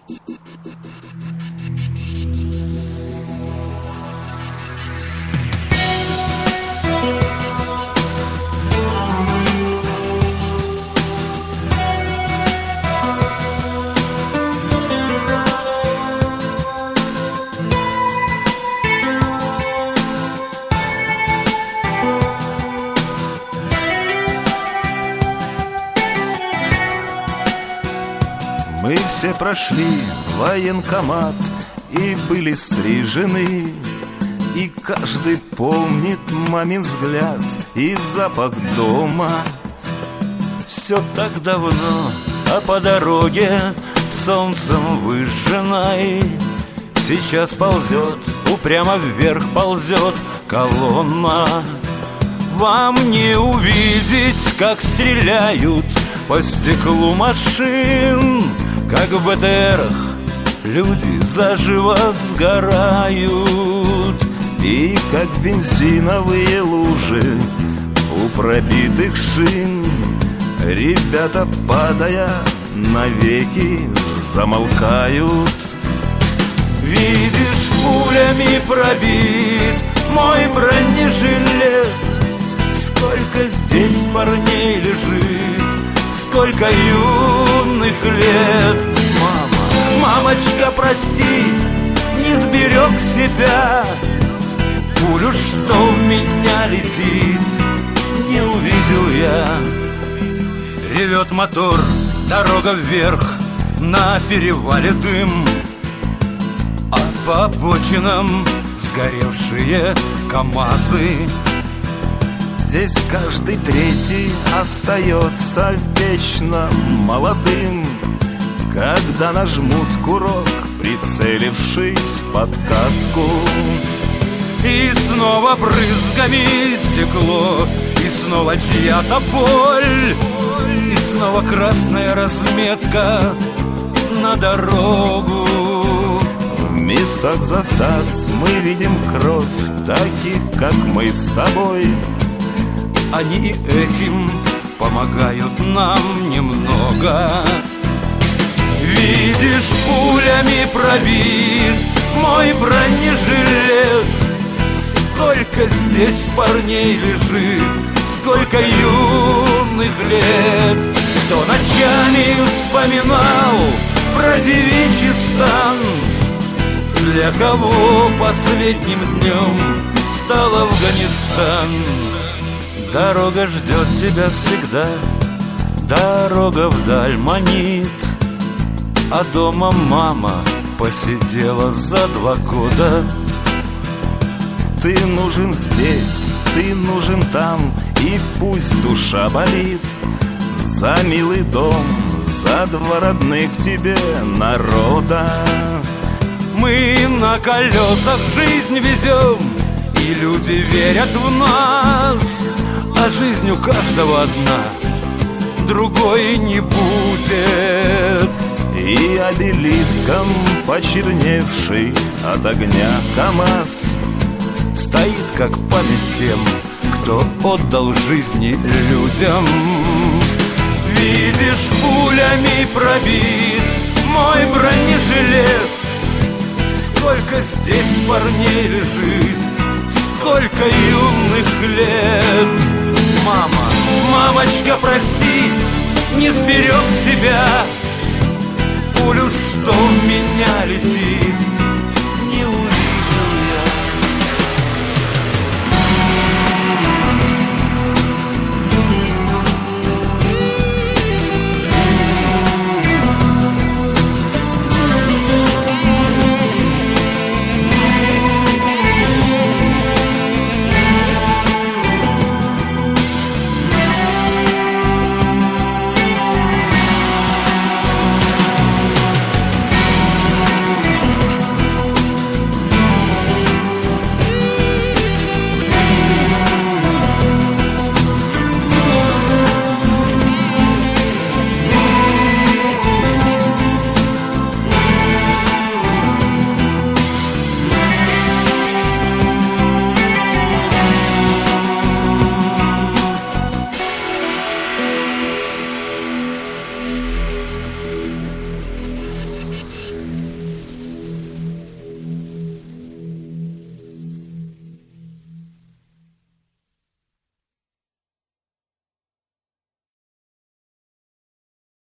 Мы все прошли военкомат и были стрижены, и каждый помнит мамин взгляд и запах дома. Все так давно, а по дороге солнцем выжженной сейчас ползет, упрямо вверх ползет колонна. Вам не увидеть, как стреляют по стеклу машин, как в БТРах люди заживо сгорают, и как бензиновые лужи у пробитых шин ребята, падая, навеки замолкают. Видишь, пулями пробит мой бронежилет, сколько здесь парней лежит, сколько юных лет. Мамочка, прости, не сберег себя, пулю, что в меня летит, не увидел я. Ревет мотор, дорога вверх, на перевале дым, а по обочинам сгоревшие КамАЗы. Здесь каждый третий остается вечно молодым, когда нажмут курок, прицелившись под каску. И снова брызгами стекло, и снова чья-то боль, и снова красная разметка на дорогу. В местах засад мы видим кровь таких, как мы с тобой. Они этим помогают нам немного. Видишь, пулями пробит мой бронежилет, сколько здесь парней лежит, сколько юных лет. Кто ночами вспоминал про девичий стан, для кого последним днем стал Афганистан. Дорога ждет тебя всегда, дорога вдаль манит, а дома мама посидела за 2 года. Ты нужен здесь, ты нужен там, и пусть душа болит за милый дом, за 2 родных тебе народа. Мы на колесах жизнь везем, и люди верят в нас, а жизнь у каждого одна, другой не будет. И обелиском почерневший от огня КамАЗ стоит как память тем, кто отдал жизни людям. Видишь, пулями пробит мой бронежилет, сколько здесь парней лежит, сколько юных лет. Мамочка, прости, не сберег себя, пулю, что